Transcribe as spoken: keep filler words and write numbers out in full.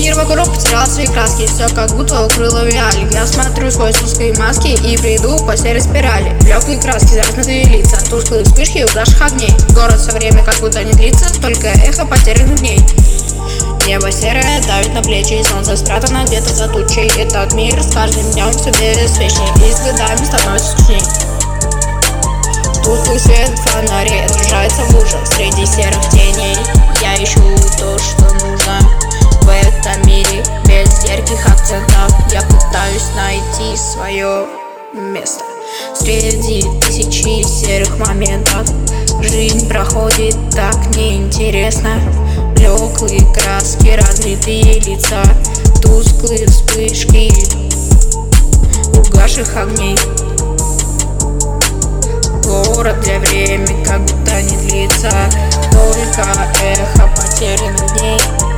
Мир вокруг потерял свои краски, все как будто укрыло вуаль. Я смотрю сквозь узкие маски и приду по серой спирали. Легкие краски, замкнутые лица, тусклые вспышки угасших огней. Город со время как будто не длится, только эхо потерянных дней. Небо серое давит на плечи, солнце спрятано где-то за тучей. Этот мир с каждым днем все беспечней и с годами становится скучней. Тусклый свет фонарей отражается в лужах среди серых теней. Я ищу то, что нужно в этом мире без ярких акцентов. Я пытаюсь найти свое место среди тысячи серых моментов. Жизнь проходит так неинтересно. Блеклые краски, разлитые лица, тусклые вспышки угасших огней. Город для времени как будто не длится, только эхо потерянных дней.